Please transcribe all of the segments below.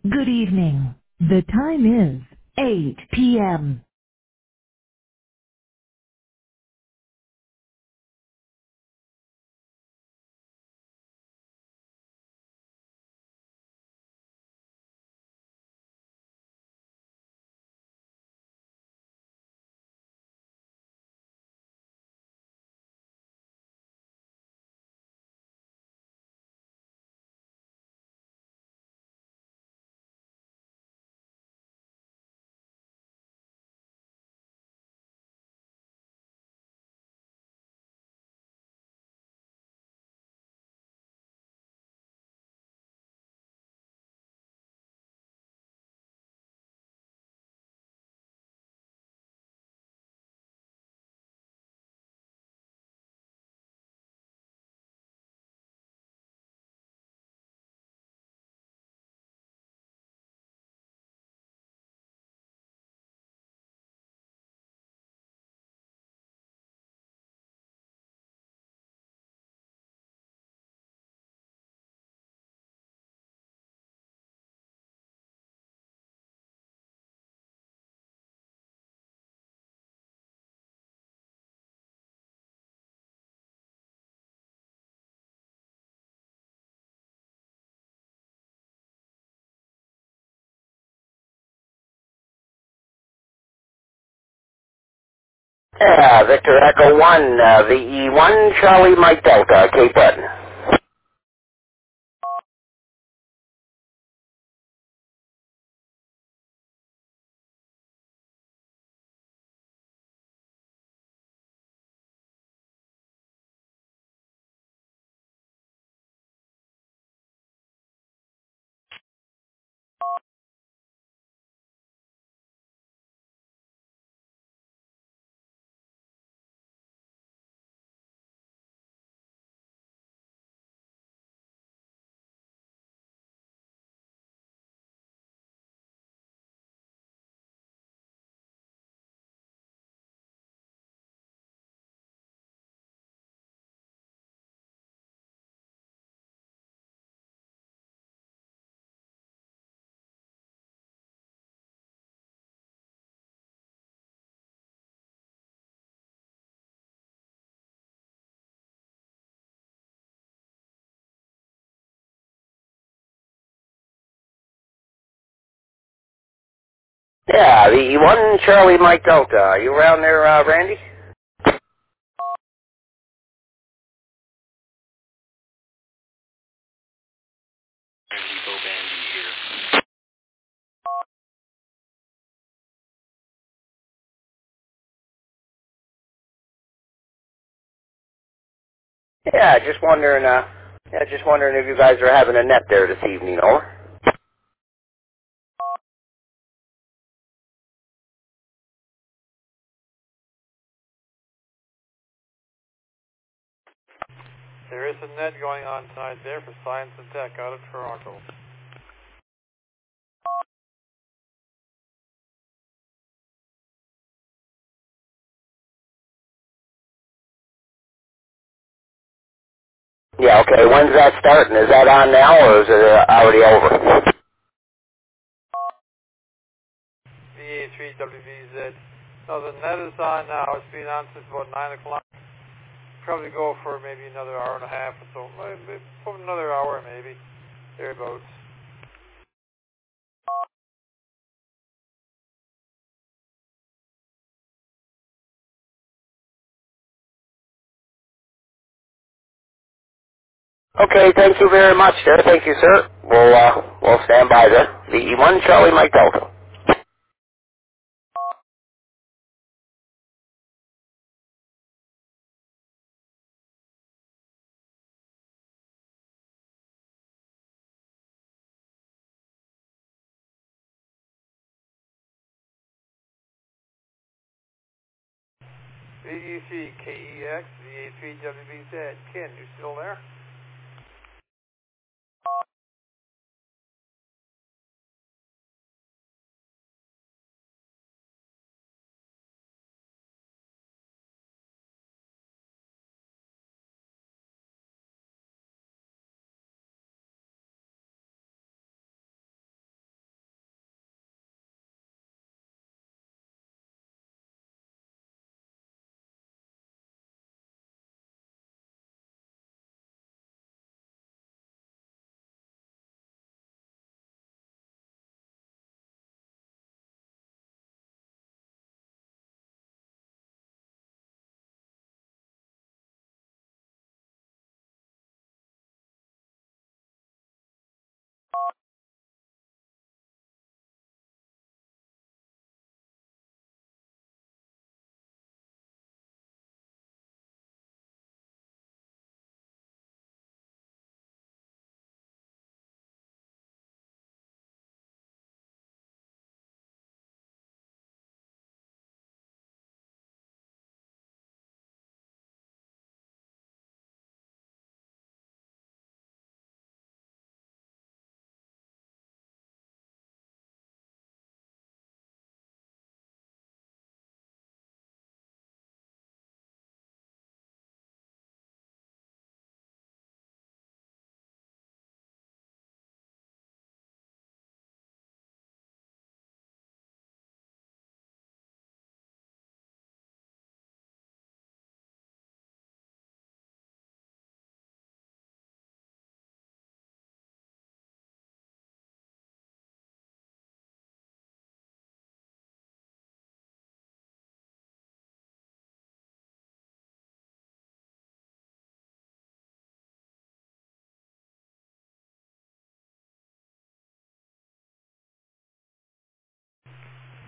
Good evening. The time is 8 p.m. Yeah, Victor Echo 1, VE1, Charlie Mike Delta, Cape Breton. Yeah, VE1, Charlie Mike Delta. Are you around there, Randy? Yeah, just wondering if you guys are having a net there this evening, over. There is a net going on tonight there for Science and Tech out of Toronto. Yeah, okay, when's that starting? Is that on now, or is it already over? VA3WVZ. No, the net is on now. It's been on since about 9 o'clock. Probably go for maybe another hour and a half or so. Maybe another hour maybe. Thereabouts. Okay, thank you very much, sir. Thank you, sir. We'll stand by there. VE1, Charlie Mike Delta. VECKEX, VA3WVZ. Ken, you still there?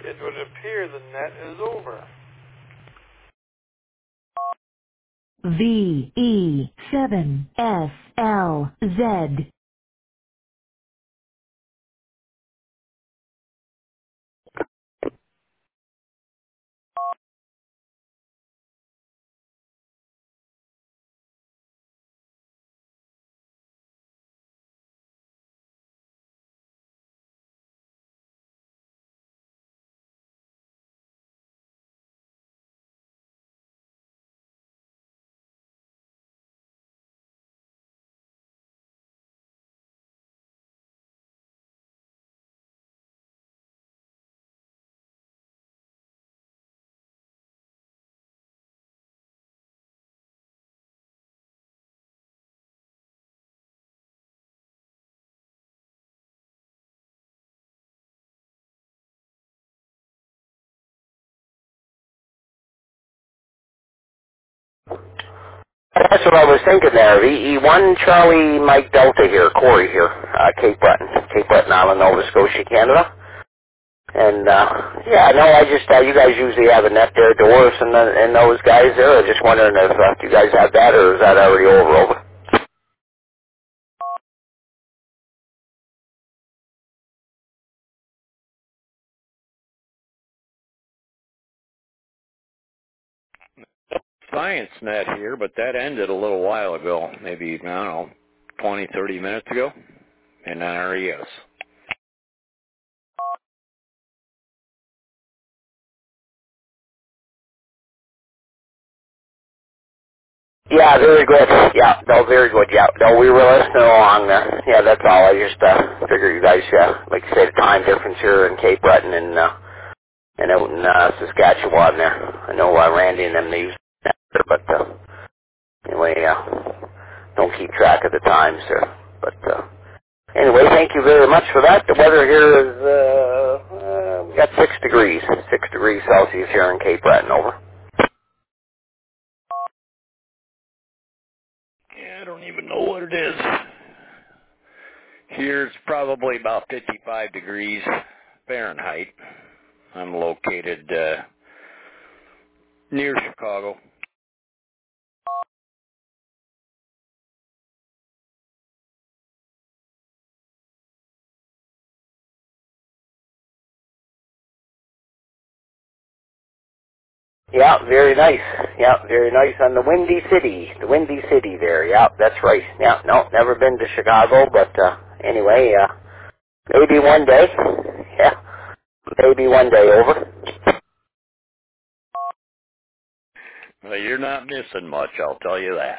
it would appear the net is over. VE7SLZ. That's what I was thinking there. VE1 Charlie Mike Delta here, Corey here, Cape Breton Island, Nova Scotia, Canada. And yeah, no, I just you guys usually have a net there, Doris and those guys there. I just wondering if you guys have that, or is that already over? Science Net here, but that ended a little while ago, maybe, I don't know, 20, 30 minutes ago, in NRES. Yeah, very good. Yeah, no, very good. Yeah, no, we were listening along there. Yeah, that's all. I just figured you guys, like you say, the time difference here in Cape Breton and out in Saskatchewan there. I know Randy and them, they use that there, but anyway, don't keep track of the times there. But anyway, thank you very much for that. The weather here is, we got 6 degrees Celsius here in Cape Breton, over. Yeah, I don't even know what it is. Here it's probably about 55 degrees Fahrenheit. I'm located near Chicago. Yeah, very nice. Yeah, very nice on the Windy City there. Yeah, that's right. Yeah, no, never been to Chicago, but anyway, maybe one day. Yeah, maybe one day, over. Well, you're not missing much, I'll tell you that.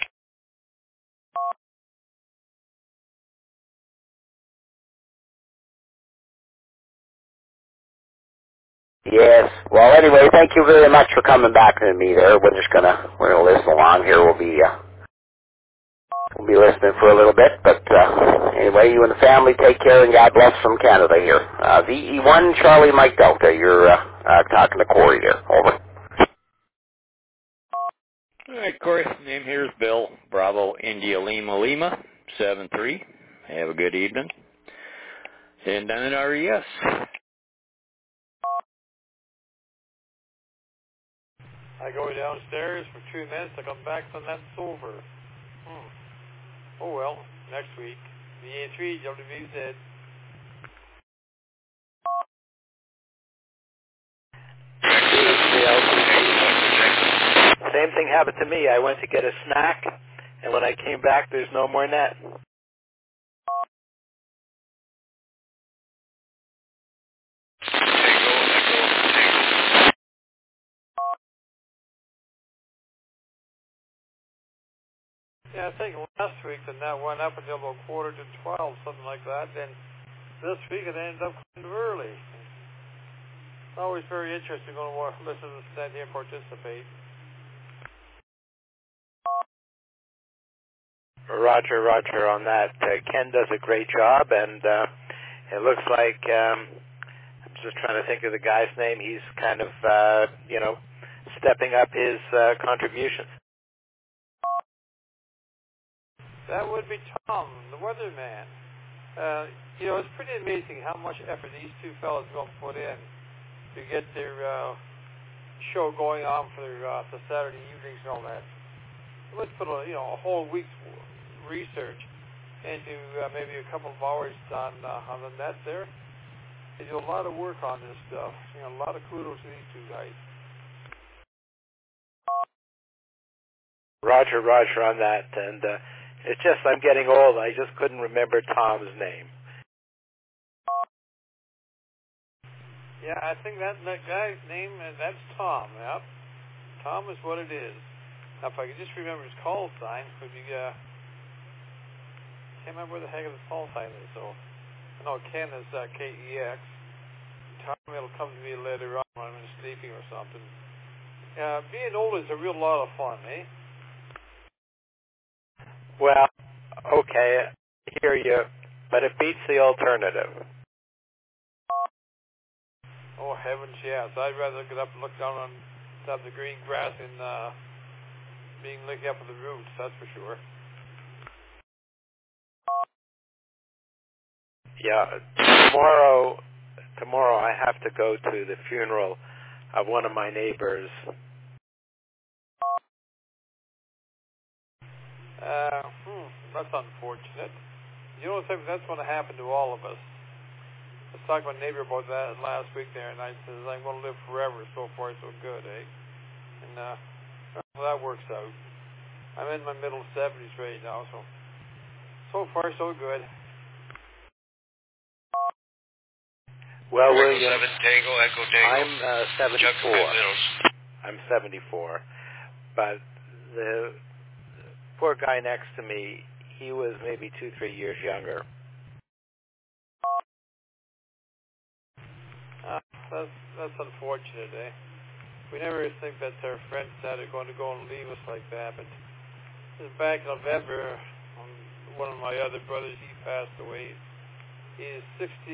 Yes. Well, anyway, thank you very much for coming back to me there. We're gonna listen along here. We'll be listening for a little bit, but anyway, you and the family take care, and God bless from Canada here. VE1 Charlie Mike Delta. You're talking to Corey here. Over. All right, Corey, name here is Bill, Bravo, India, Lima, Lima, 7-3. Have a good evening. And down in RES. I go downstairs for 2 minutes. I come back, the net's over. Oh well, next week. VA3, WVZ. Same thing happened to me. I went to get a snack, and when I came back, there's no more net. Yeah, I think last week the net went up until about 11:45, something like that. Then this week it ended up kind of early. It's always very interesting going to listen to the net here and participate. Roger on that. Ken does a great job, and it looks like, I'm just trying to think of the guy's name, he's kind of, stepping up his contributions. That would be Tom, the weatherman. It's pretty amazing how much effort these two fellows are going to put in. to get their show going on for the Saturday evenings and all that. Let's put a whole week's research into maybe a couple of hours on the net there. They do a lot of work on this stuff. A lot of kudos to these two guys. Roger on that, and it's just I'm getting old. I just couldn't remember Tom's name. Yeah, I think that guy's name, that's Tom. Yep, Tom is what it is. Now, if I could just remember his call sign, would be can't remember where the heck his call sign is. So I know Ken is KEX. Tom, it'll come to me later on when I'm sleeping or something. Being old is a real lot of fun, eh? Well, okay, I hear you, but it beats the alternative. Oh, heavens, yes. I'd rather get up and look down on top of the green grass and being licked up with the roots, that's for sure. Yeah, tomorrow I have to go to the funeral of one of my neighbors. That's unfortunate. You know, that's going to happen to all of us. I was talking to my neighbor about that last week there, and I said, I'm going to live forever. So far, so good, eh? And well, that works out. I'm in my middle 70s right now, so far, so good. Well, Echo William, 7 Tango, Echo Tango. I'm 74. Chuck Middles. I'm 74, but the poor guy next to me, he was maybe 2-3 years younger. That's unfortunate, eh? We never think that our friends that are going to go and leave us like that, but back in November, one of my other brothers, he passed away. He is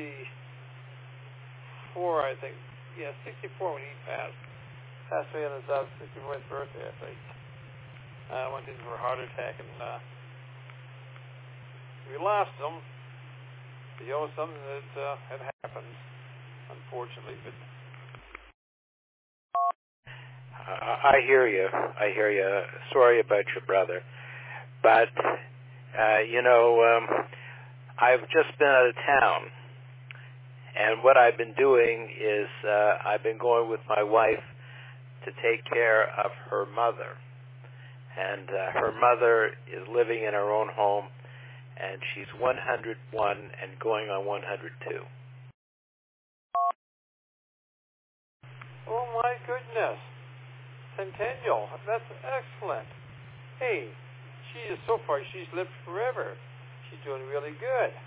64, I think. Yeah, 64 when he passed. Passed away on his 64th birthday, I think. Went in for a heart attack, and we lost him. But, something that had happened, unfortunately. But I hear you. Sorry about your brother. But, I've just been out of town. And what I've been doing is I've been going with my wife to take care of her mother. And her mother is living in her own home, and she's 101 and going on 102. oh my goodness, Centennial, that's excellent. Hey, she's lived forever. She's doing really good.